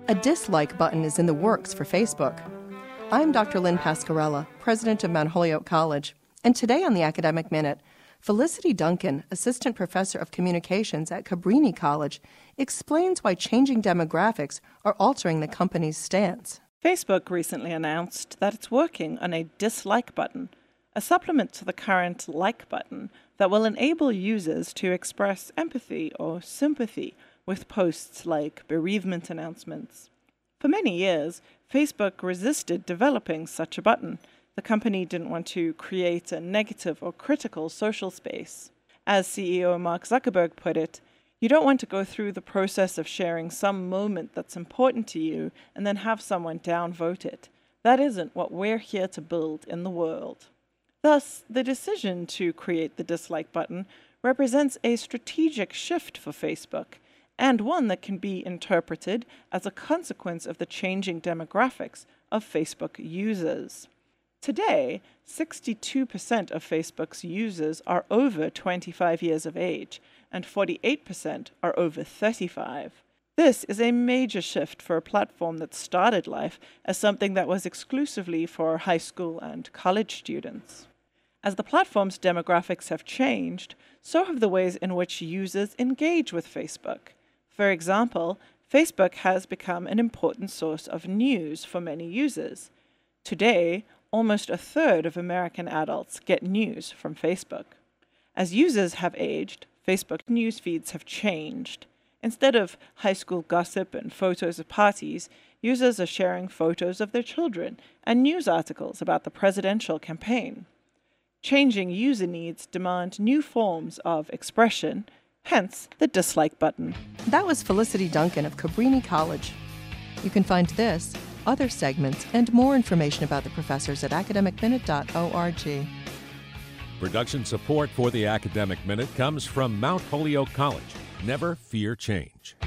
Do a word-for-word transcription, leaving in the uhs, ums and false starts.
A dislike button is in the works for Facebook. I'm Doctor Lynn Pascarella, president of Mount Holyoke College, and today on the Academic Minute, Felicity Duncan, assistant professor of communications at Cabrini College, explains why changing demographics are altering the company's stance. Facebook recently announced that it's working on a dislike button, a supplement to the current like button that will enable users to express empathy or sympathy with posts like bereavement announcements. For many years, Facebook resisted developing such a button. The company didn't want to create a negative or critical social space. As C E O Mark Zuckerberg put it, you don't want to go through the process of sharing some moment that's important to you and then have someone downvote it. That isn't what we're here to build in the world. Thus, the decision to create the dislike button represents a strategic shift for Facebook, and one that can be interpreted as a consequence of the changing demographics of Facebook users. Today, sixty-two percent of Facebook's users are over twenty-five years of age, and forty-eight percent are over thirty-five. This is a major shift for a platform that started life as something that was exclusively for high school and college students. As the platform's demographics have changed, so have the ways in which users engage with Facebook. For example, Facebook has become an important source of news for many users. Today, almost a third of American adults get news from Facebook. As users have aged, Facebook news feeds have changed. Instead of high school gossip and photos of parties, users are sharing photos of their children and news articles about the presidential campaign. Changing user needs demand new forms of expression, hence the dislike button. That was Felicity Duncan of Cabrini College. You can find this, other segments, and more information about the professors at academic minute dot org. Production support for the Academic Minute comes from Mount Holyoke College. Never fear change.